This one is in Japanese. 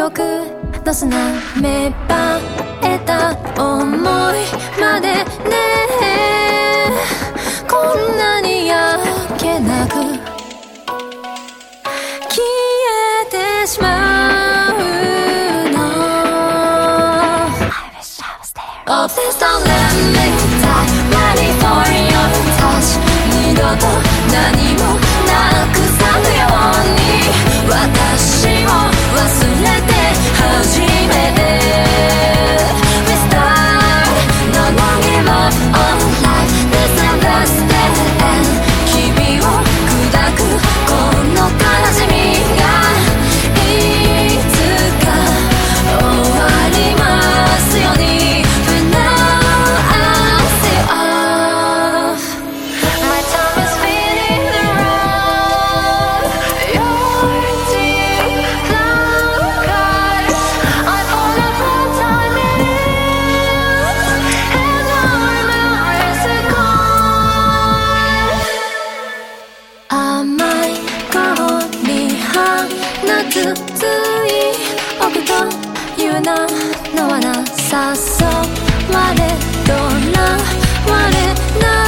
僕の砂芽生えた想いまでね、こんなにやけなく消えてしまうの。 Oh please don't let me die, ready for your touch。 二度と何もなくさぬように私を忘れて初めて We start, no more give up on life, this and that's the end。 君を砕くこの悲しみがいつか終わりますように。 But now I see off, my time is feeling the road, your deep black eyes, I fall apart time in you, and all memories are gone。 甘い顔に鼻つつい僕という名の罠誘われとらわれない